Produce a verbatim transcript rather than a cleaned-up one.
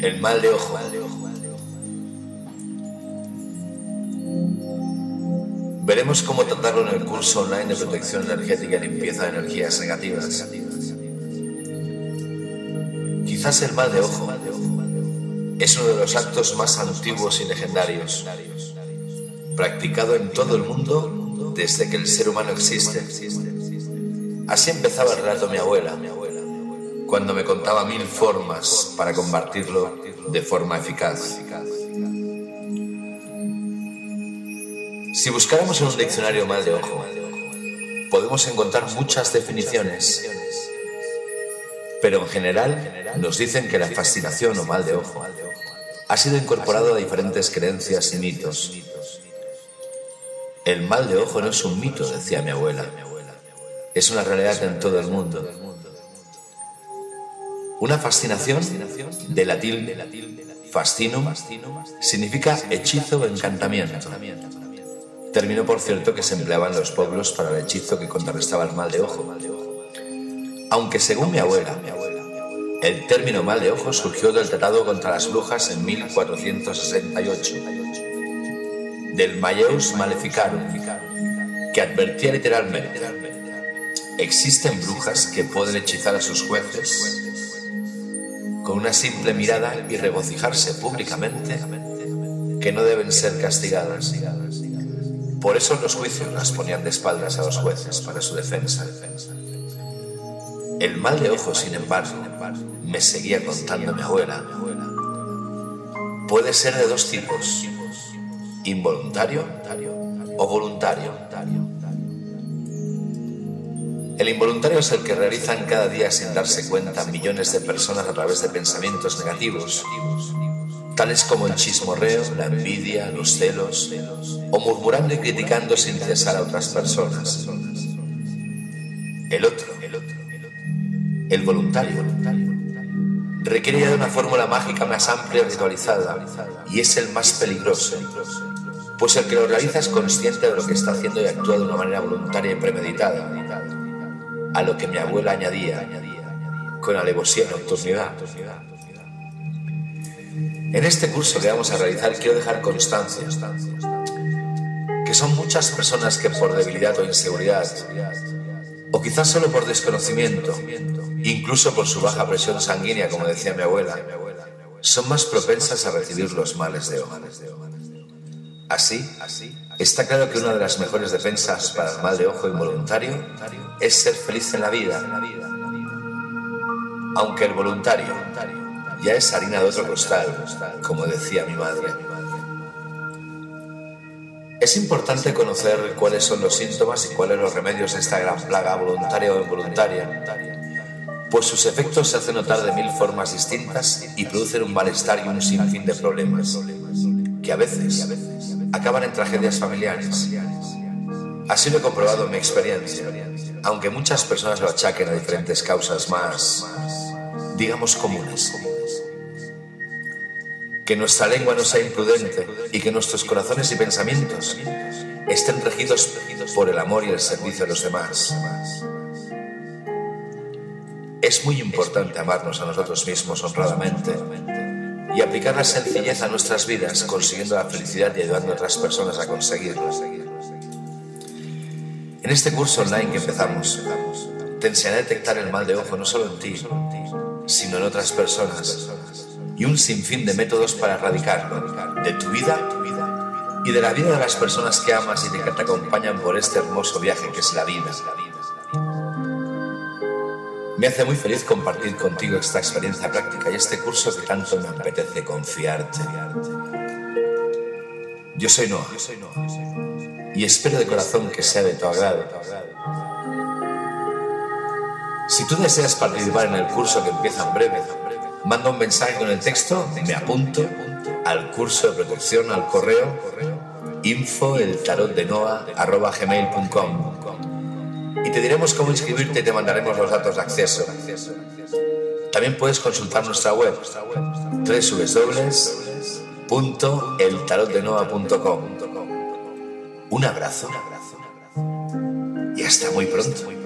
El mal de ojo. Veremos cómo tratarlo en el curso online de protección energética y limpieza de energías negativas. Quizás el mal de ojo es uno de los actos más antiguos y legendarios, practicado en todo el mundo desde que el ser humano existe. Así empezaba el relato mi abuela, cuando me contaba mil formas para combatirlo de forma eficaz. Si buscáramos en un diccionario mal de ojo, podemos encontrar muchas definiciones, pero en general nos dicen que la fascinación o mal de ojo ha sido incorporado a diferentes creencias y mitos. El mal de ojo no es un mito, decía mi abuela, es una realidad en todo el mundo. Una fascinación, de latín fascinum, significa hechizo o encantamiento. Término, por cierto, que se empleaba en los pueblos para el hechizo que contrarrestaba el mal de ojo. Aunque según mi abuela, el término mal de ojo surgió del Tratado contra las Brujas en mil cuatrocientos sesenta y ocho, del Malleus Maleficarum, que advertía literalmente: existen brujas que pueden hechizar a sus jueces con una simple mirada y regocijarse públicamente que no deben ser castigadas. Por eso en los juicios las ponían de espaldas a los jueces para su defensa. El mal de ojo, sin embargo, me seguía contando mi abuela, puede ser de dos tipos: involuntario o voluntario. El involuntario es el que realizan cada día sin darse cuenta millones de personas a través de pensamientos negativos, tales como el chismorreo, la envidia, los celos, o murmurando y criticando sin cesar a otras personas. El otro, el voluntario, requiere ya de una fórmula mágica más amplia y ritualizada, y es el más peligroso, pues el que lo realiza es consciente de lo que está haciendo y actúa de una manera voluntaria y premeditada, a lo que mi abuela añadía, con alevosía y nocturnidad: en este curso que vamos a realizar quiero dejar constancia que son muchas personas que por debilidad o inseguridad, o quizás solo por desconocimiento, incluso por su baja presión sanguínea, como decía mi abuela, son más propensas a recibir los males de ojo. Así, está claro que una de las mejores defensas para el mal de ojo involuntario es ser feliz en la vida, aunque el voluntario ya es harina de otro costal, como decía mi madre. Es importante conocer cuáles son los síntomas y cuáles los remedios de esta gran plaga voluntaria o involuntaria, pues sus efectos se hacen notar de mil formas distintas y producen un malestar y un sinfín de problemas, que a veces acaban en tragedias familiares. Así lo he comprobado en mi experiencia, aunque muchas personas lo achaquen a diferentes causas más, digamos, comunes. Que nuestra lengua no sea imprudente y que nuestros corazones y pensamientos estén regidos por el amor y el servicio a los demás. Es muy importante amarnos a nosotros mismos honradamente y aplicar la sencillez a nuestras vidas, consiguiendo la felicidad y ayudando a otras personas a conseguirlo. En este curso online que empezamos, te enseñaré a detectar el mal de ojo no solo en ti, sino en otras personas, y un sinfín de métodos para erradicarlo de tu vida y de la vida de las personas que amas y que te acompañan por este hermoso viaje que es la vida. Me hace muy feliz compartir contigo esta experiencia práctica y este curso que tanto me apetece confiarte. Yo soy Noah y espero de corazón que sea de tu agrado. Si tú deseas participar en el curso que empieza en breve, manda un mensaje con el texto "me apunto" al curso de protección al correo info el tarot de noah arroba gmail punto com y te diremos cómo inscribirte y te mandaremos los datos de acceso. También puedes consultar nuestra web doble u doble u doble u punto el tarot de noah punto com. Un abrazo y hasta muy pronto.